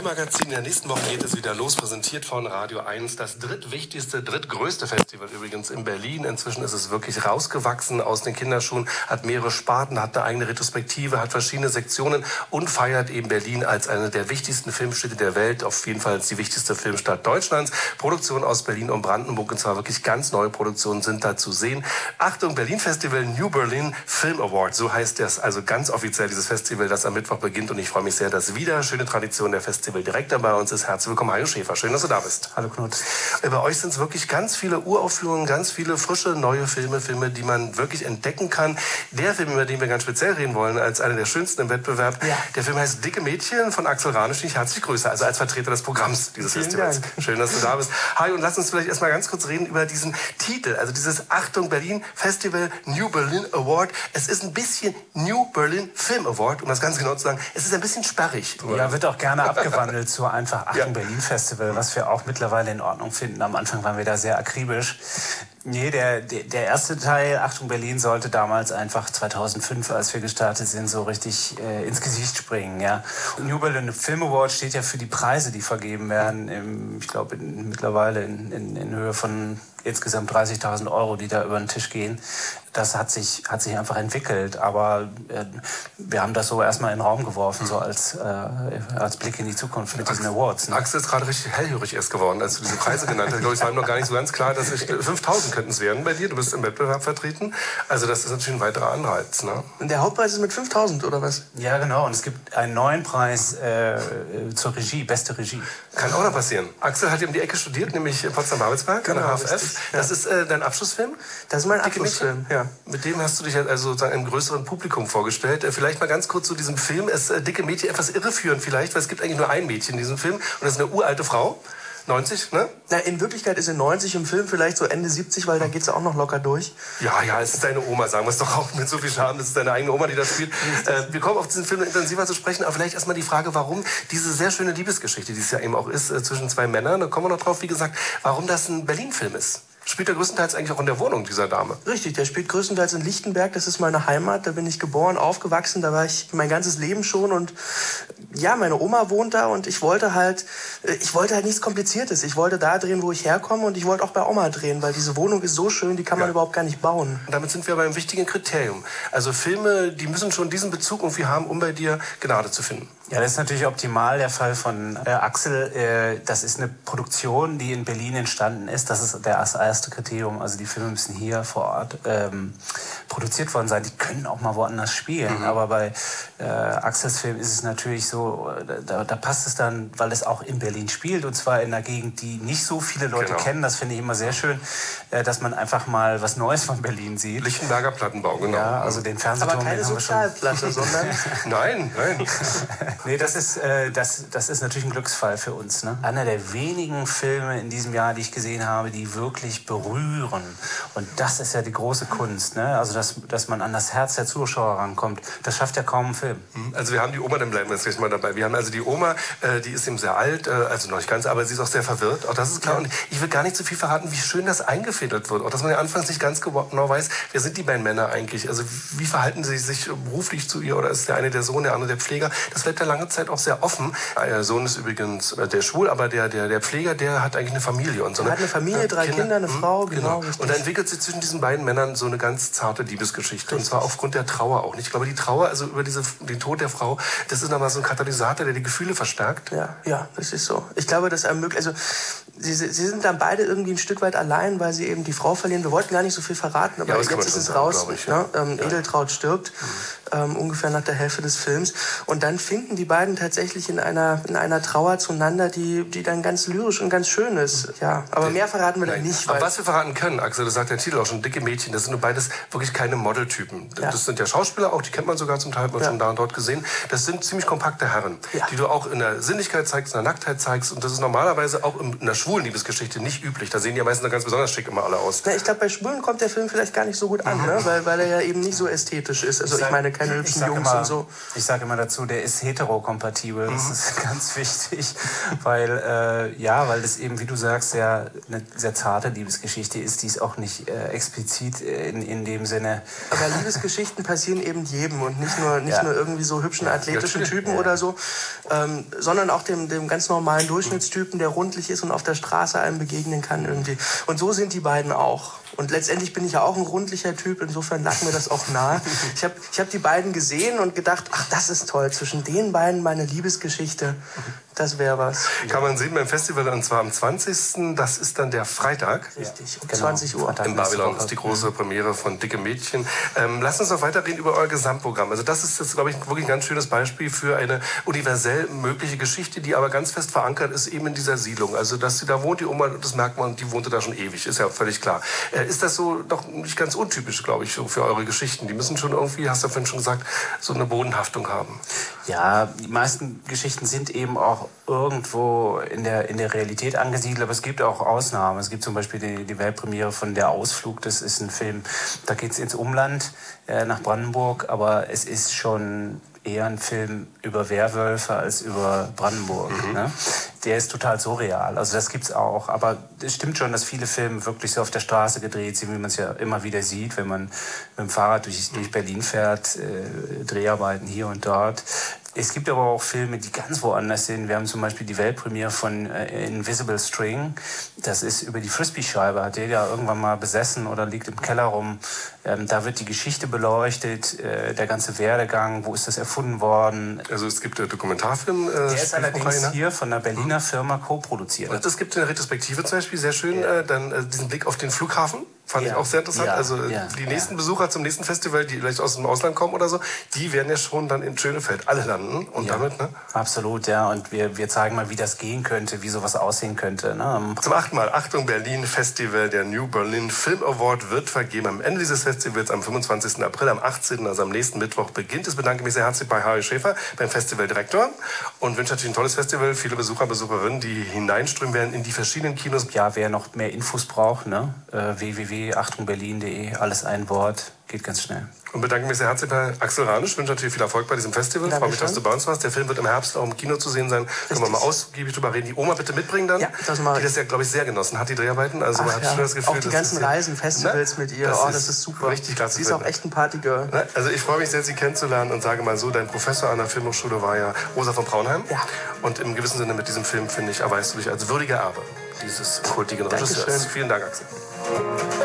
Magazin. In der nächsten Woche geht es wieder los, präsentiert von Radio 1. Das drittgrößte Festival übrigens in Berlin. Inzwischen ist es wirklich rausgewachsen aus den Kinderschuhen, hat mehrere Sparten, hat eine eigene Retrospektive, hat verschiedene Sektionen und feiert eben Berlin als eine der wichtigsten Filmstädte der Welt, auf jeden Fall als die wichtigste Filmstadt Deutschlands. Produktionen aus Berlin und Brandenburg, und zwar wirklich ganz neue Produktionen sind da zu sehen. Achtung, Berlin Festival New Berlin Film Award, so heißt das, also ganz offiziell dieses Festival, das am Mittwoch beginnt, und ich freue mich sehr, dass wieder schöne Tradition der Festival Direktor bei uns ist. Herzlich willkommen, Hajo Schäfer. Schön, dass du da bist. Hallo Knut. Bei euch sind es wirklich ganz viele Uraufführungen, ganz viele frische, neue Filme, die man wirklich entdecken kann. Der Film, über den wir ganz speziell reden wollen, als einer der schönsten im Wettbewerb, der Film heißt Dicke Mädchen von Axel Ranisch, den ich herzlich grüße, also als Vertreter des Programms dieses Festivals. Dank. Schön, dass du da bist. Hajo, und lass uns vielleicht erstmal ganz kurz reden über diesen Titel, also dieses Achtung Berlin Festival New Berlin Award. Es ist ein bisschen New Berlin Film Award, um das ganz genau zu sagen. Es ist ein bisschen sperrig. Ja, wird auch gerne abgewandelt zu einfach Achtung Berlin Festival, was wir auch mittlerweile in Ordnung finden. Am Anfang waren wir da sehr akribisch. Nee, der erste Teil, Achtung Berlin, sollte damals einfach 2005, als wir gestartet sind, so richtig ins Gesicht springen. Ja. New Berlin Film Award steht ja für die Preise, die vergeben werden, ich glaube mittlerweile in Höhe von insgesamt 30.000 €, die da über den Tisch gehen. Das hat sich einfach entwickelt, aber wir haben das so erstmal in den Raum geworfen, so als Blick in die Zukunft mit diesen Awards. Ne? Axel ist gerade richtig hellhörig erst geworden, als du diese Preise genannt hast. Ich glaube, es war ihm noch gar nicht so ganz klar, dass 5.000 könnten es werden bei dir. Du bist im Wettbewerb vertreten. Also das ist natürlich ein weiterer Anreiz. Ne? Und der Hauptpreis ist mit 5.000 oder was? Ja, genau. Und es gibt einen neuen Preis zur Regie, beste Regie. Kann auch noch passieren. Axel hat hier um die Ecke studiert, nämlich Potsdam-Babelsberg, an der HFF. Das ist dein Abschlussfilm? Das ist mein Abschlussfilm, ja. Mit dem hast du dich also sozusagen einem größeren Publikum vorgestellt. Vielleicht mal ganz kurz zu diesem Film. Dicke Mädchen etwas irreführend vielleicht, weil es gibt eigentlich nur ein Mädchen in diesem Film. Und das ist eine uralte Frau. 90, ne? Na, in Wirklichkeit ist sie 90, im Film vielleicht so Ende 70, weil da geht sie auch noch locker durch. Ja, es ist deine Oma, sagen wir es doch auch mit so viel Charme. Das ist deine eigene Oma, die das spielt. Wir kommen auf diesen Film intensiver zu sprechen, aber vielleicht erstmal die Frage, warum diese sehr schöne Liebesgeschichte, die es ja eben auch ist, zwischen zwei Männern, da kommen wir noch drauf, wie gesagt, warum das ein Berlin-Film ist. Spielt er größtenteils eigentlich auch in der Wohnung dieser Dame? Richtig, der spielt größtenteils in Lichtenberg. Das ist meine Heimat. Da bin ich geboren, aufgewachsen. Da war ich mein ganzes Leben schon. Und ja, meine Oma wohnt da. Und ich wollte halt nichts Kompliziertes. Ich wollte da drehen, wo ich herkomme. Und ich wollte auch bei Oma drehen, weil diese Wohnung ist so schön, die kann man überhaupt gar nicht bauen. Und damit sind wir bei einem wichtigen Kriterium. Also Filme, die müssen schon diesen Bezug irgendwie haben, um bei dir Gnade zu finden. Ja, das ist natürlich optimal der Fall von Axel. Das ist eine Produktion, die in Berlin entstanden ist. Das ist das erste Kriterium. Also die Filme müssen hier vor Ort produziert worden sein. Die können auch mal woanders spielen. Aber bei Axels Film ist es natürlich so, da passt es dann, weil es auch in Berlin spielt. Und zwar in einer Gegend, die nicht so viele Leute kennen. Das finde ich immer sehr schön, dass man einfach mal was Neues von Berlin sieht. Lichtenberger Plattenbau, genau. Ja, also den Fernsehturm. Aber keine Sozialplatte, sondern... Nein. Nee, das ist natürlich ein Glücksfall für uns. Ne? Einer der wenigen Filme in diesem Jahr, die ich gesehen habe, die wirklich berühren. Und das ist ja die große Kunst. Ne? Also, dass man an das Herz der Zuschauer rankommt. Das schafft ja kaum ein Film. Also wir haben die Oma, dann bleiben wir jetzt gleich mal dabei. Wir haben also die Oma, die ist eben sehr alt, also noch nicht ganz, aber sie ist auch sehr verwirrt. Auch das ist klar. Und ich will gar nicht so viel verraten, wie schön das eingefädelt wird. Auch dass man ja anfangs nicht ganz genau weiß, wer sind die beiden Männer eigentlich? Also wie verhalten sie sich beruflich zu ihr? Oder ist der eine der Sohn, der andere der Pfleger? Das bleibt ja lange Zeit auch sehr offen. Der Sohn ist übrigens der schwul, aber der Pfleger, der hat eigentlich eine Familie. Und so hat eine Familie, 3 Kinder, eine Frau, genau. Und da entwickelt sich zwischen diesen beiden Männern so eine ganz zarte Liebesgeschichte. Richtig. Und zwar aufgrund der Trauer auch. Ich glaube, die Trauer, also über den Tod der Frau, das ist nochmal so ein Katalysator, der die Gefühle verstärkt. Ja, das ist so. Ich glaube, das ermöglicht, also sie sind dann beide irgendwie ein Stück weit allein, weil sie eben die Frau verlieren. Wir wollten gar nicht so viel verraten, aber jetzt ist es raus. Edeltraud stirbt, ungefähr nach der Hälfte des Films. Und dann finden die beiden tatsächlich in einer Trauer zueinander, die dann ganz lyrisch und ganz schön ist. Ja, aber mehr verraten wir dann nicht. Aber was wir verraten können, Axel, das sagt der Titel auch schon, Dicke Mädchen, das sind nur beides wirklich keine Modeltypen. Das sind ja Schauspieler auch, die kennt man sogar zum Teil, hat man schon da und dort gesehen. Das sind ziemlich kompakte Herren, die du auch in der Sinnlichkeit zeigst, in der Nacktheit zeigst. Und das ist normalerweise auch in der schwulen Liebesgeschichte nicht üblich. Da sehen die ja meistens ganz besonders schick immer alle aus. Ich glaube, bei Schwulen kommt der Film vielleicht gar nicht so gut an, ne? weil er ja eben nicht so ästhetisch ist. Also ich meine, keine hübschen Jungs und so. Ich sage immer dazu, der ist heterokompatibel. Das ist ganz wichtig, weil das eben, wie du sagst, eine sehr zarte Liebesgeschichte ist, die ist auch nicht explizit in dem Sinne. Aber Liebesgeschichten passieren eben jedem und nicht nur irgendwie so hübschen athletischen Typen oder so, sondern auch dem ganz normalen Durchschnittstypen, der rundlich ist und auf der Straße einem begegnen kann irgendwie. Und so sind die beiden auch. Und letztendlich bin ich ja auch ein rundlicher Typ, insofern lag mir das auch nahe. Ich hab die beiden gesehen und gedacht, ach, das ist toll, zwischen den beiden meine Liebesgeschichte, das wäre was. Kann man sehen beim Festival, und zwar am 20., das ist dann der Freitag. Richtig, um 20 Uhr. In Babylon ist die große Premiere von Dicke Mädchen. Lasst uns noch weiterreden über euer Gesamtprogramm. Also das ist jetzt, glaube ich, wirklich ein ganz schönes Beispiel für eine universell mögliche Geschichte, die aber ganz fest verankert ist eben in dieser Siedlung. Also dass sie da wohnt, die Oma, das merkt man, die wohnte da schon ewig, ist ja völlig klar. Ist das so doch nicht ganz untypisch, glaube ich, für eure Geschichten? Die müssen schon irgendwie, hast du vorhin schon gesagt, so eine Bodenhaftung haben. Ja, die meisten Geschichten sind eben auch irgendwo in der Realität angesiedelt, aber es gibt auch Ausnahmen. Es gibt zum Beispiel die Weltpremiere von Der Ausflug, das ist ein Film, da geht es ins Umland, nach Brandenburg, aber es ist schon eher ein Film über Werwölfe als über Brandenburg. Ne? Der ist total surreal. Also das gibt's auch. Aber es stimmt schon, dass viele Filme wirklich so auf der Straße gedreht sind, wie man es ja immer wieder sieht, wenn man mit dem Fahrrad durch Berlin fährt, Dreharbeiten hier und dort. Es gibt aber auch Filme, die ganz woanders sind. Wir haben zum Beispiel die Weltpremiere von Invisible String. Das ist über die Frisbee-Scheibe. Hat der ja irgendwann mal besessen oder liegt im Keller rum. Da wird die Geschichte beleuchtet, der ganze Werdegang, wo ist das erfunden worden. Also es gibt Dokumentarfilm. Der ist allerdings hier von einer Berliner Firma co-produziert. Es gibt eine Retrospektive zum Beispiel, sehr schön, dann diesen Blick auf den Flughafen. Fand ich auch sehr interessant. Die nächsten Besucher zum nächsten Festival, die vielleicht aus dem Ausland kommen oder so, die werden ja schon dann in Schönefeld alle landen. Und damit, ne? Absolut, ja. Und wir zeigen mal, wie das gehen könnte, wie sowas aussehen könnte. Ne? Zum 8. Mal Achtung Berlin Festival, der New Berlin Film Award wird vergeben. Am Ende dieses Festivals am 25. April, am 18., also am nächsten Mittwoch beginnt. Ich bedanke mich sehr herzlich bei Harry Schäfer, beim Festivaldirektor. Und wünsche natürlich ein tolles Festival, viele Besucher, Besucherinnen, die hineinströmen werden in die verschiedenen Kinos. Ja, wer noch mehr Infos braucht, ne? www.achtung-berlin.de, alles ein Wort, geht ganz schnell. Und bedanke mich sehr herzlich bei Axel Ranisch. Wünsche natürlich viel Erfolg bei diesem Festival. Freue mich, dass du bei uns warst. Der Film wird im Herbst auch im Kino zu sehen sein. Können wir mal ausgiebig drüber reden. Die Oma bitte mitbringen dann. Ja, das mache ich. Die das ja, glaube ich, sehr genossen hat, die Dreharbeiten. Also man hat schon das Gefühl, auch die ganzen Reisen, Festivals mit ihr. Das ist super. Richtig klasse. Sie ist auch echt ein Partygirl. Also ich freue mich sehr, Sie kennenzulernen und sage mal so, dein Professor an der Filmhochschule war ja Rosa von Braunheim. Ja. Und im gewissen Sinne mit diesem Film, finde ich, erweist du dich als würdiger Erbe dieses kultigen Regisseurs. Vielen Dank, Axel.